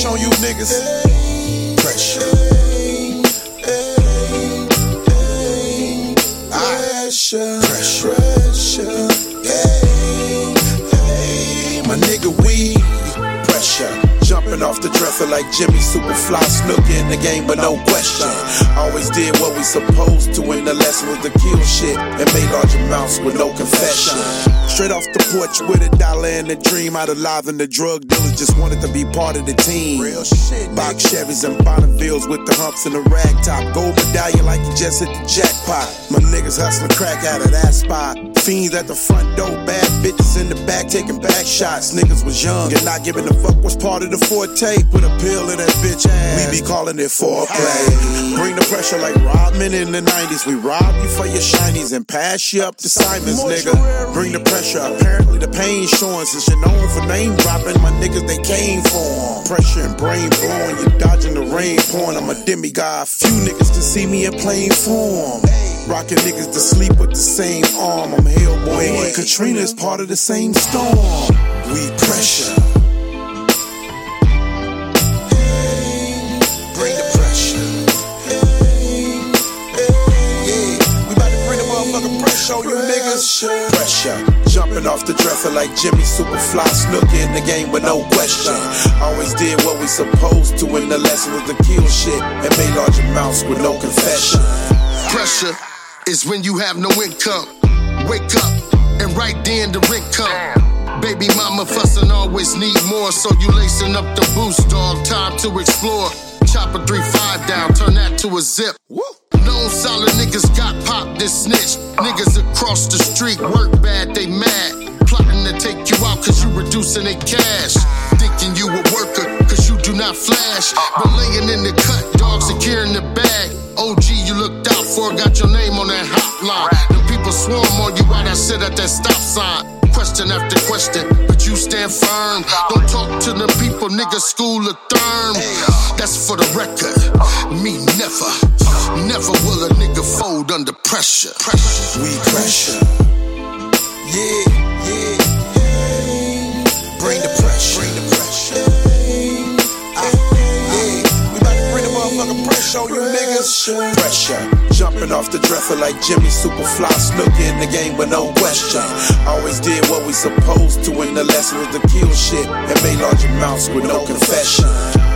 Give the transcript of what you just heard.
on you niggas. Pressure. Pressure. My nigga, we pressure. Jumping off the dresser like Jimmy, super fly, snook in the game, but no question. Always did what we supposed to, and the lesson was to kill shit and made large amounts with no confession. Straight off the porch with a dollar and a dream, out alive and the drug dealers just wanted to be part of the team. Real shit. Box Chevys and Bonnevilles with the humps and the rag top. Gold medallion like you just hit the jackpot. My niggas hustling crack out of that spot. Fiends at the front door, bad bitches in the back taking back shots. Niggas was young and not giving a fuck was part of the forte. Put a pill in that bitch ass, we be calling it foreplay. Bring the pressure like Rodman in the 90s. We rob you for your shinies and pass you up to Simons, nigga. Bring the pressure, apparently the pain showing. Since you're known for name dropping, my niggas they came for 'em. Pressure and brain blowing, you dodging the rain pouring. I'm a demigod, few niggas can see me in plain form. Rocking niggas to sleep with the same arm. I'm Hellboy and Katrina is part of the same storm. We pressure. Bring the pressure. Yeah, we about to bring the motherfucking pressure on you niggas. Pressure. Jumping off the dresser like Jimmy, super fly, snook in the game with no question. Always did what we supposed to, and the lesson was to kill shit and made large amounts with no confession. Pressure is when you have no income. Wake up and right then the rent come. Baby mama fussin' always need more, so you lacing up the boost, dog. Time to explore. Chop a 3-5 down, turn that to a zip. Known solid niggas got popped this snitch. Niggas across the street work bad, they mad. Plotting to take you out cause you reducing their cash. Thinking you a worker cause you do not flash. But laying in the cut, dog securing the bag. OG you looked out for, got your name on that hotline. The people swarm on you while I sit at that stop sign. Question after question, but you stand firm. Don't talk to the people, nigga, school of term. That's for the record, me never. Never will a nigga fold under pressure. We pressure. Yeah. Bring the pressure. We about to bring the motherfucking pressure on you niggas. Pressure. Jumping off the dresser like Jimmy, super fly, snook in the game with no question. Always did what we supposed to, and the lesson was to kill shit and made large amounts with no confession.